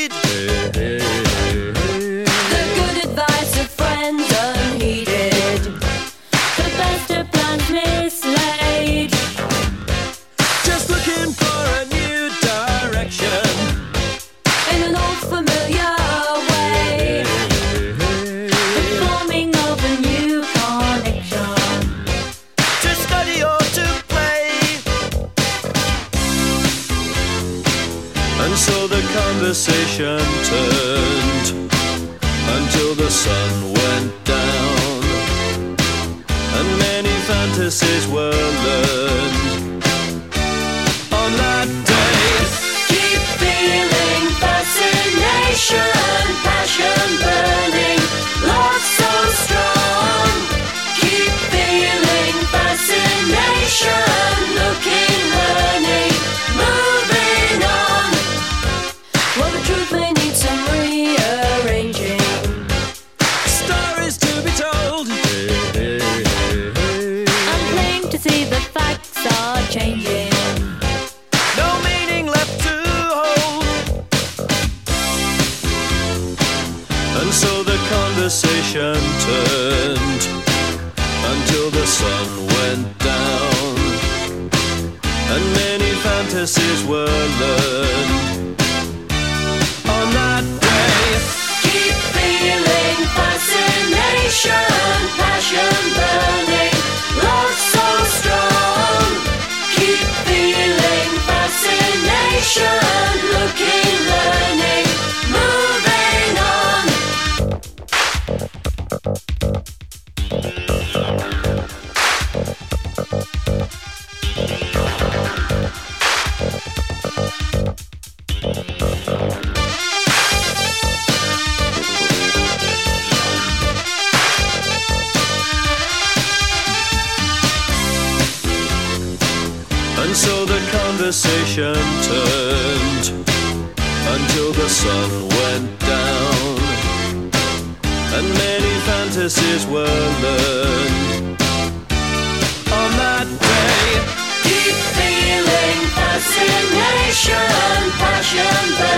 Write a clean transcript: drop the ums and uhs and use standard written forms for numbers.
need. The good advice of friends unheeded, the best of plans mislaid. Just looking for a new direction In an old familiar way, the forming of a new connection. to study or to play. And so the conversation turned until the sun went down, and many fantasies were learned on that day. Keep feeling fascination, passion burning, love so strong. Keep feeling fascination, looking, learning, moving on. Well, the truth may need some rearranging. Stories to be told. I'm plain to see the facts are changing. No meaning left to hold. And so the conversation turned until the sun went down, and many fantasies were learned on that day. Keep feeling fascination, passion burning, love so strong. Keep feeling fascination, looking, learning, moving on. And so the conversation turned until the sun went down, and many fantasies were learned on that day. Keep feeling fascination, passion burning.